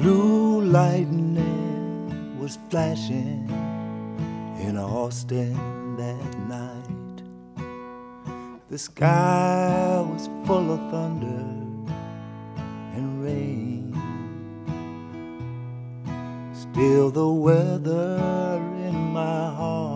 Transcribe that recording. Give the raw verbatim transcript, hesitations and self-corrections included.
Blue lightning was flashing in Austin that night. The sky was full of thunder and rain. Still the weather in my heart